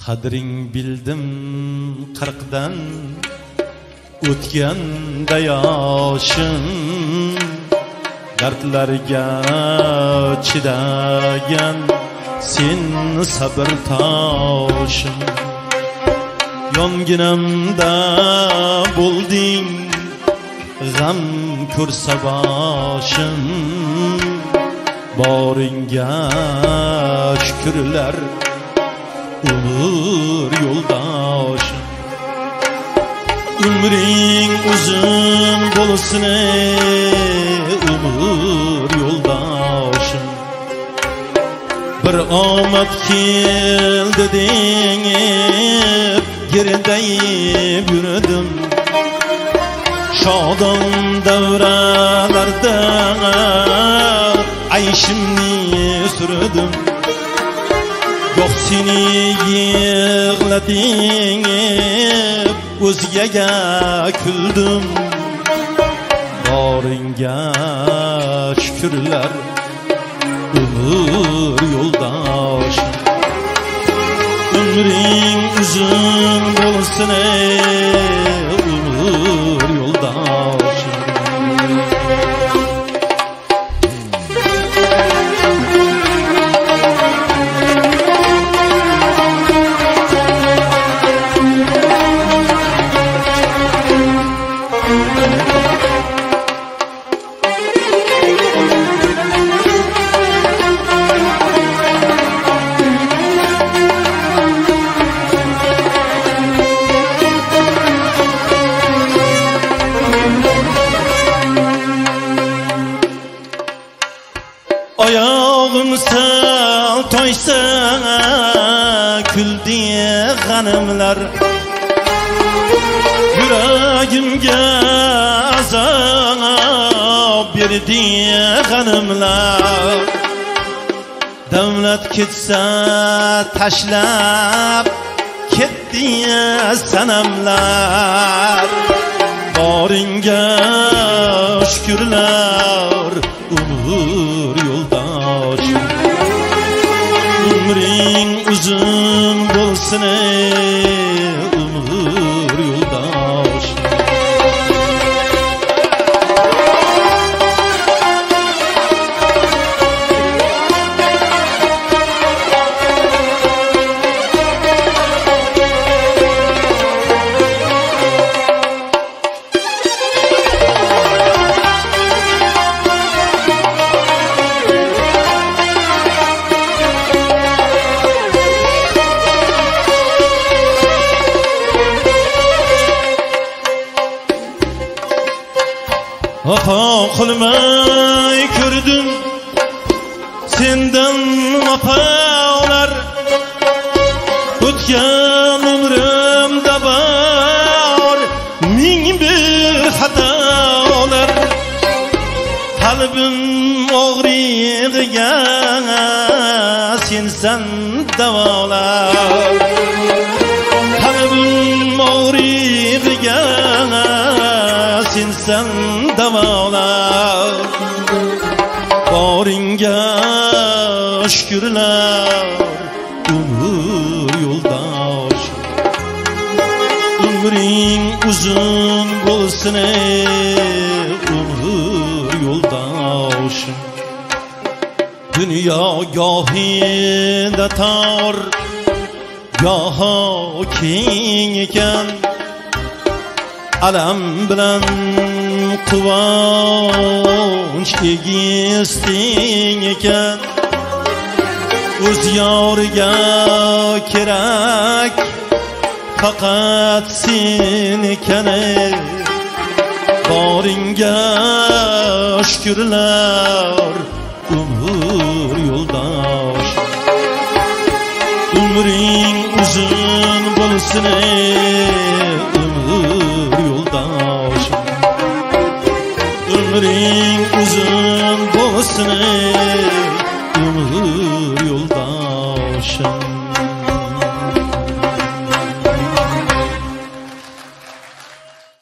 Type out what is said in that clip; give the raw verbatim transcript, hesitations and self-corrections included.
Qadring bildim qirqdan o'tganda yoshim, dardlarga chidagan sen sabr toshim. Yonginamda bo'lding g'am ko'rsa boshim, boringga shukrlar umr yo'ldoshim. Umring uzun bo'lsin umr yo'ldoshim. Bir omad keldi deb gerdayib yurdim, shodon davralarda ayshimni surdim. Yo'q seni yig'lating o'zgaga kuldim, boringga shukrlar umr yo'ldoshim. Umring uzun bo'lsin umr yo'ldoshim. Oyog'im sal toysa kuldi g'animlar, yuragimga azob berdi g'animlar. Davlat ketsa tashlab ketdi sanamlar, boringga shukrlar umr yo'ldoshim. Umring uzun bo'lsin umr yo'ldoshim. Vafo qilmay ko'rdim sendan vafolar, o'tgan umrimda bor ming bir xatolar. Qalbim og'rig'iga sensan davolar, qalbim og'rig'iga sensan davolar. Boringga shukrlar umr yo'ldoshim. Umring uzun bo'lsin umr yo'ldoshim. Dunyo gohida tor goho keng ekan, alam bilan quvonch egiz teng ekan. O'z yoriga kerak faqat sen ekan, boringga shukrlar umr yo'ldoshim. Umring uzun bo'lsin umr yo'ldoshim. Umring uzun bo'lsin umr